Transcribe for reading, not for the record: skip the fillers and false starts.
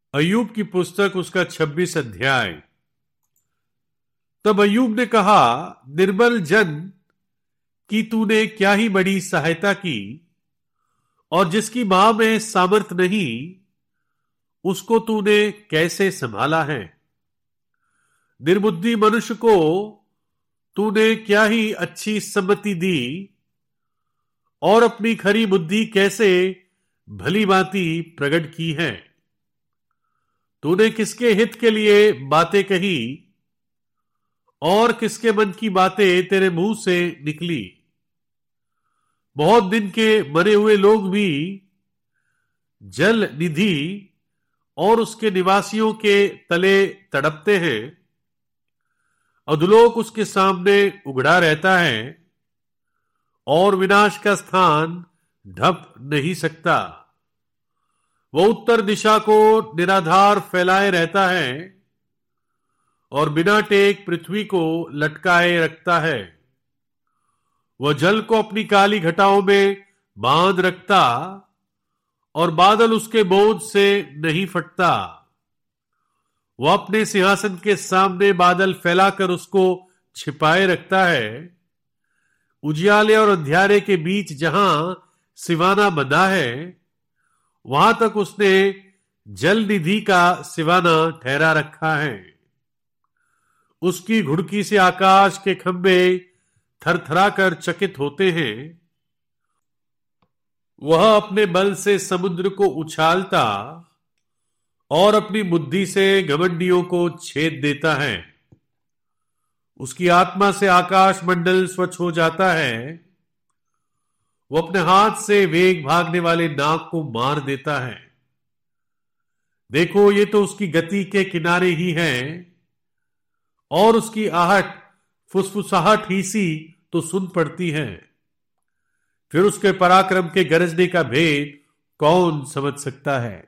अय्यूब की पुस्तक उसका 26 अध्याय। तब अय्यूब ने कहा, निर्बल जन की तूने क्या ही बड़ी सहायता की, और जिसकी मां में सामर्थ नहीं उसको तूने कैसे संभाला है। निर्बुद्धि मनुष्य को तूने क्या ही अच्छी सम्मति दी, और अपनी खरी बुद्धि कैसे भली भांति प्रकट की है। तूने किसके हित के लिए बातें कही, और किसके मन की बातें तेरे मुंह से निकली। बहुत दिन के मरे हुए लोग भी जल निधि और उसके निवासियों के तले तड़पते हैं। अधोलोक उसके सामने उघड़ा रहता है, और विनाश का स्थान ढप नहीं सकता। वो उत्तर दिशा को निराधार फैलाए रहता है, और बिना टेक पृथ्वी को लटकाए रखता है। वह जल को अपनी काली घटाओं में बांध रखता, और बादल उसके बोझ से नहीं फटता। वह अपने सिंहासन के सामने बादल फैलाकर उसको छिपाए रखता है। उजियाले और अंधियारे के बीच जहां सिवाना बंधा है, वहां तक उसने जल निधि का सिवाना ठहरा रखा है। उसकी घुड़की से आकाश के खंभे थरथरा कर चकित होते हैं। वह अपने बल से समुद्र को उछालता, और अपनी बुद्धि से घमंडियों को छेद देता है। उसकी आत्मा से आकाश मंडल स्वच्छ हो जाता है। वो अपने हाथ से वेग भागने वाले नाग को मार देता है। देखो, ये तो उसकी गति के किनारे ही है, और उसकी आहट फुसफुसाहट ही सी तो सुन पड़ती है। फिर उसके पराक्रम के गरजने का भेद कौन समझ सकता है।